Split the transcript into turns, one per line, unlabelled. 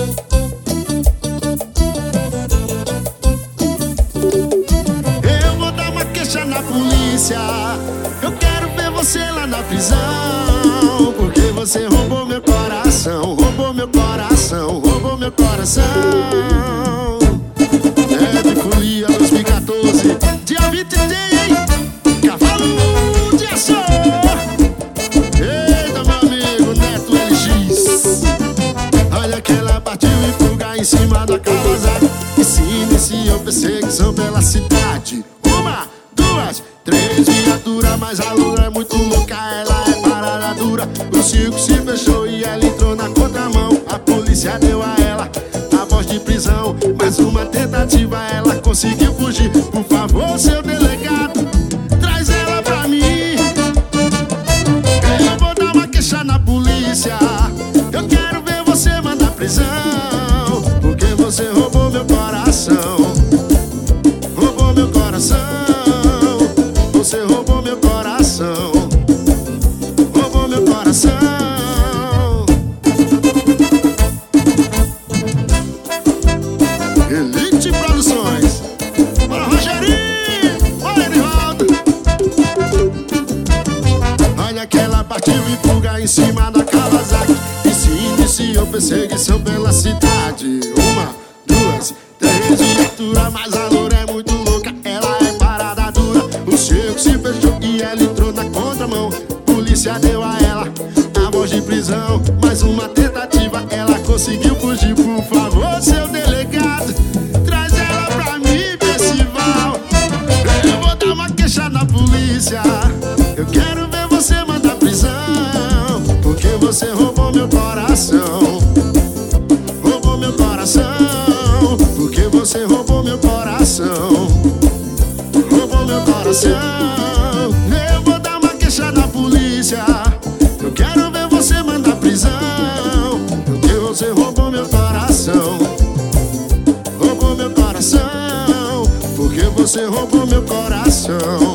Eu vou dar uma queixa na polícia. Eu quero ver você lá na prisão, porque você roubou meu coração, roubou meu coração, roubou meu coração. É de folia 2014, dia 23, Cavalo de Açor. Eita, meu amigo Neto LX. Olha que ela partiu e fuga em cima da Kawasaki, e se iniciou perseguição pela cidade. Uma, duas, três viaturas, mas a lua é muito louca, ela é parada dura. O circo se fechou e ela entrou na contramão. A polícia deu a ela a voz de prisão, mais uma tentativa, ela conseguiu fugir. Por favor, seu delegado, traz ela pra mim. Eu vou dar uma queixa na polícia. Eu quero ver você mandar prisão, porque você roubou meu coração, roubou meu coração. Você roubou meu coração, roubou meu coração. Elite Produções, bora Rogerinho, olha Erivaldo. Olha que ela partiu e fuga em cima da Kawasaki, e se iniciou perseguição pela cidade. Uma, duas, três viaturas, mas a loura é muito louca, ela é parada dura. O cerco se fechou e ela entrou na contramão. Polícia deu a ela a voz de prisão, mais uma tentativa, ela conseguiu fugir. Por favor, seu delegado, traz ela pra mim, Percival. Eu vou dar uma queixa na polícia. Eu quero ver você mandar prisão, porque você roubou meu coração, roubou meu coração, porque você roubou meu coração, roubou meu coração. Eu vou dar uma queixa na polícia. Eu quero ver você mandar prisão, porque você roubou meu coração, roubou meu coração, porque você roubou meu coração.